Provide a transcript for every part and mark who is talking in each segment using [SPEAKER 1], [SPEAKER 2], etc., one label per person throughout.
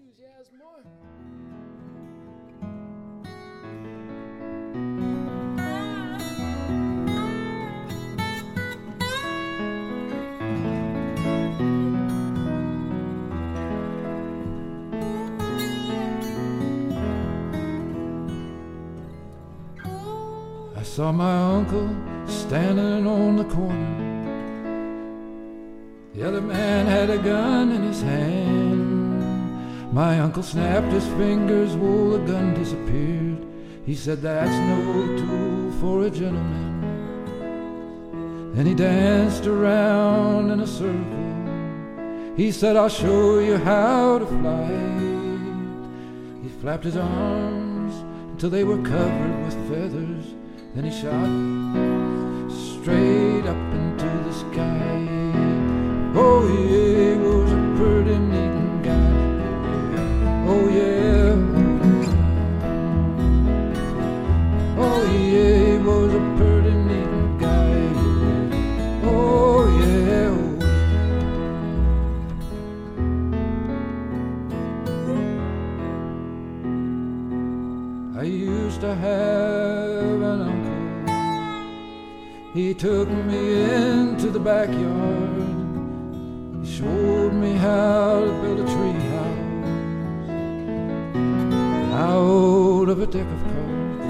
[SPEAKER 1] Entusiasmo. I saw my uncle standing on the corner. The other man had a gun in his hand. My uncle snapped his fingers, whoa, the gun disappeared. He said, "That's no tool for a gentleman." Then he danced around in a circle. He said, "I'll show you how to fly." He flapped his arms until they were covered with feathers. Then he shot straight up into the sky. Oh, he was a pretty neat guy. Oh, yeah. Oh, yeah, he was a pretty neat guy. Oh, yeah. I used to have an uncle. He took me into the backyard. He showed me how to build a tree house out of a deck of cards.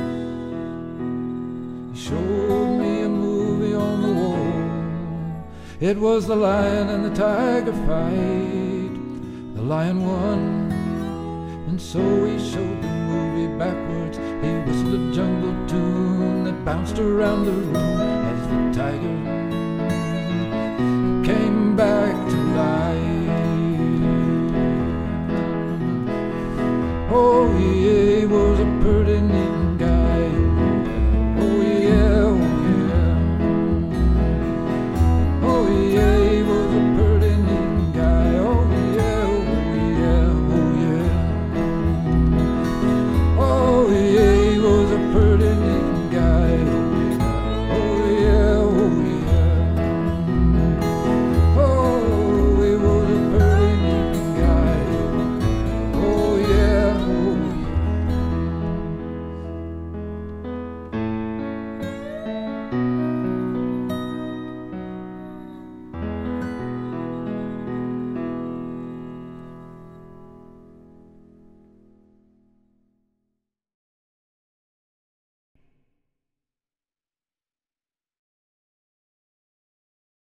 [SPEAKER 1] He showed me a movie on the wall. It was the lion and the tiger fight. The lion won, and so he showed the movie backwards. He whistled a jungle tune that bounced around the room as the tiger